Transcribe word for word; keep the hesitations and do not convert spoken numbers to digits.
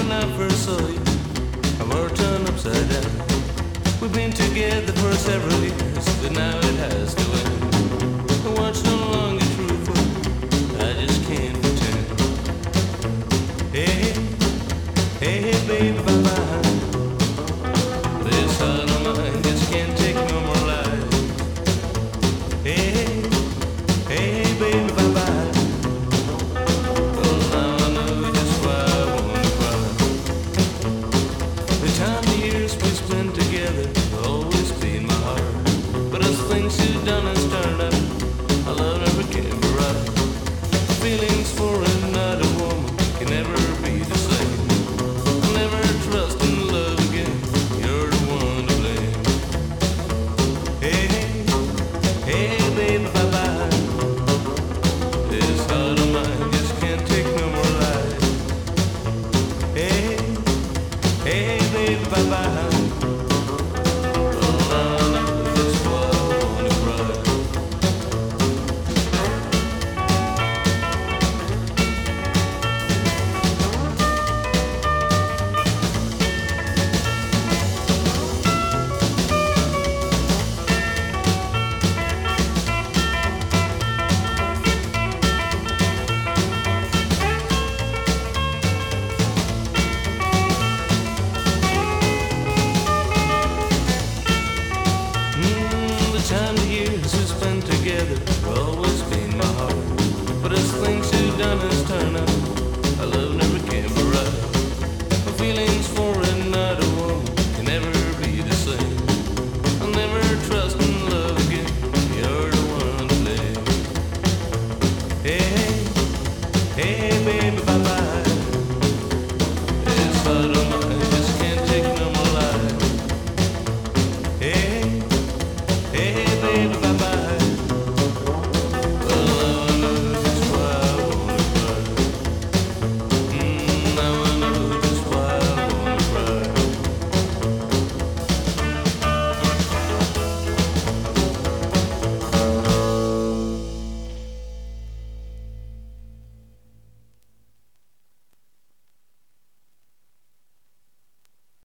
when I first saw you, our world turned upside down. We've been together for several years, but now it has to end. The world's no longer truthful, I just can't pretend. Hey, hey, hey, baby, bye-bye. This heart of mine just can't take no more lies. Hey, hey, baby, bye-bye. Well, now I know just why I wanna cry. The time, the years we spent together will always be in my heart. But as things you've done has turned out, our love never can be right. Feelings for another woman can never be the same. I'll never trust in love again, you're the one to blame. Hey, hey, baby, bye-bye. This heart of mine just can't take no more lies. Hey, hey, baby, bye-bye. Oh, now I know that's why I wanna cry. Mm, the time, the years we spent together will always be in my heart. But as things you've done has turned out, our love never can be right. My feelings for another woman can never be the same. I'll never trust in love again, you're the one to blame. Hey, hey, baby, bye-bye. This heart